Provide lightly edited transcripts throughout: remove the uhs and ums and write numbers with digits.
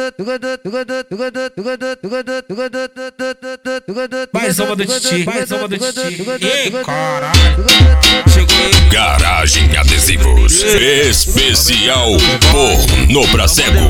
Mais uma do Titi, mais uma do Titi. Ei, caralho. Cheguei. Garagem Adesivos especial pornô pra cego.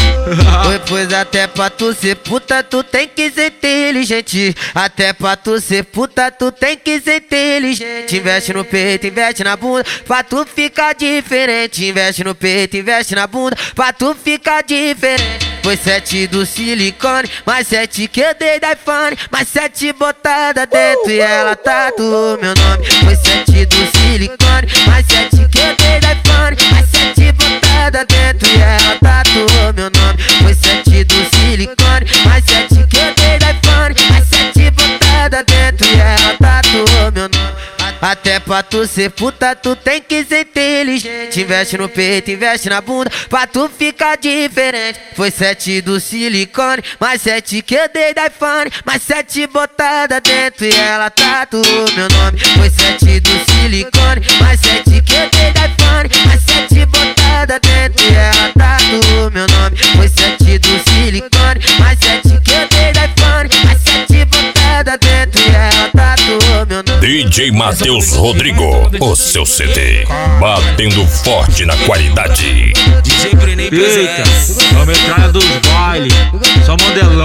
Pois até pra tu ser puta tu tem que ser inteligente. Até pra tu ser puta tu tem que ser inteligente. Investe no peito, investe na bunda pra tu ficar diferente. Investe no peito, investe na bunda pra tu ficar diferente. Foi 7 do silicone, mais 7 que eu dei da iPhone, mais 7 botada dentro e ela tatuou meu nome. Foi 7 do silicone, mais 7 que eu dei da iPhone, mais 7 botada dentro e ela tatuou meu nome. Foi 7 do silicone, mais 7 que eu dei da iPhone, mais 7 botada dentro e ela tatuou meu nome. Até pra tu ser puta tu tem que ser inteligente. Investe no peito, investe na bunda pra tu ficar diferente. Foi 7 do silicone, mais 7 que eu dei da iPhone, mais 7 botada dentro e ela tatuou meu nome. Foi 7 do silicone, mais 7 que eu dei da iPhone, mais 7 botada dentro e ela tatuou meu nome. Foi 7 do silicone, mais 7 que eu dei da iPhone, mais 7 botada dentro e ela tatuou meu nome. DJ Matheus Rodrigo, o seu CD, batendo forte na qualidade. DJ Brenei presente. A metralha dos baile, só modelão.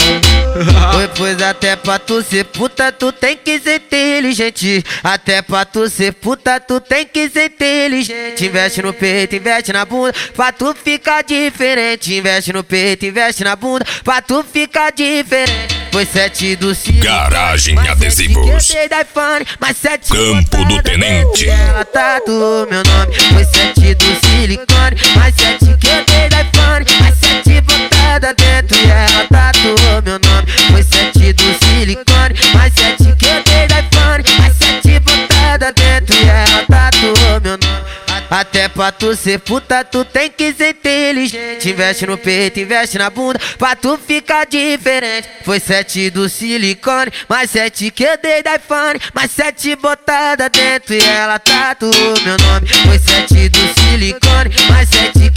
Pois até pra tu ser puta tu tem que ser inteligente. Até pra tu ser puta tu tem que ser inteligente. Investe no peito, investe na bunda pra tu ficar diferente. Investe no peito, investe na bunda pra tu ficar diferente. Foi 7 do silicone, Garagem mais 7 Adesivos, que eu dei da iPhone, mais 7 Campo do Tenente. ela tatuou meu nome. Foi 7 do silicone, mais 7 que eu dei da iPhone, mais 7 botada dentro e ela tatuou meu nome. Foi 7 do silicone, mais 7 que eu dei da iPhone, mais 7 botada dentro e ela tatuou meu nome. Até pra tu ser puta tu tem que ser inteligente. Investe no peito, investe na bunda pra tu ficar diferente. Foi 7 do silicone, mais 7 que eu dei da iPhone, mais 7 botada dentro e ela tatuou meu nome. Foi 7 do silicone, mais 7